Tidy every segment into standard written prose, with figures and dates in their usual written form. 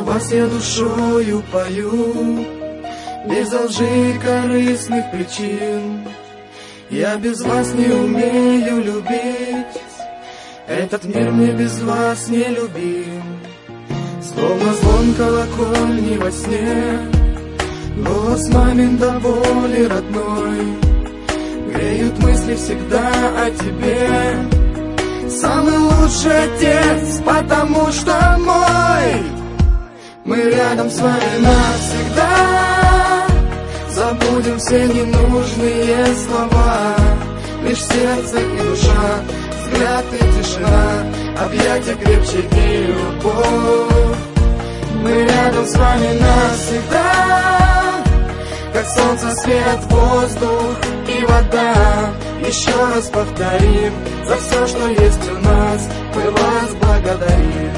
вас я душою пою, без лжи и корыстных причин. Я без вас не умею любить, этот мир мне без вас не любим. Словно звон колокольни во сне, голос мамин до боли родной, греют мысли всегда о тебе. Самый лучший отец, потому что мой. Мы рядом с вами навсегда, забудем все ненужные слова. Лишь сердце и душа, взгляд и тишина, объятия крепче и любовь. Мы рядом с вами навсегда, как солнце, свет, воздух и вода. Еще раз повторим, за все, что есть у нас, мы вас благодарим.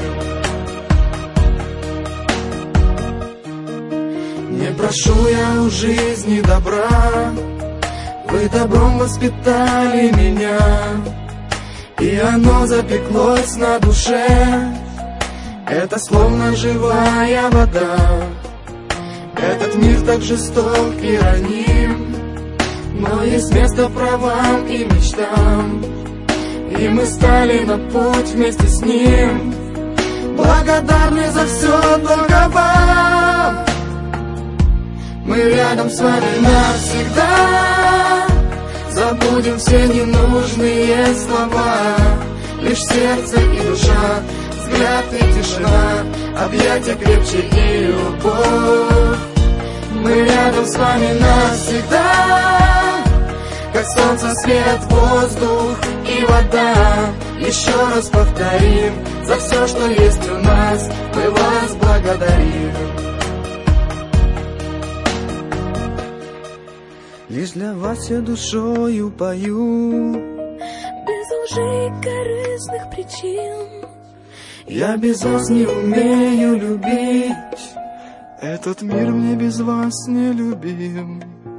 Не прошу я у жизни добра, вы добром воспитали меня, и оно запеклось на душе. Это словно живая вода. Этот мир так жесток и раним, но есть место правам и мечтам, и мы стали на путь вместе с ним. Благодарны за все только вам. Мы рядом с вами навсегда, забудем все ненужные слова. Лишь сердце и душа, взгляд и тишина, объятия крепче и любовь. Мы рядом с вами навсегда, как солнце, свет, воздух и вода. Еще раз повторим, за все, что есть у нас, мы вас благодарим. Лишь для вас я душою пою, без лжи и корыстных причин. Я без вас не умею любить, этот мир мне без вас не любим.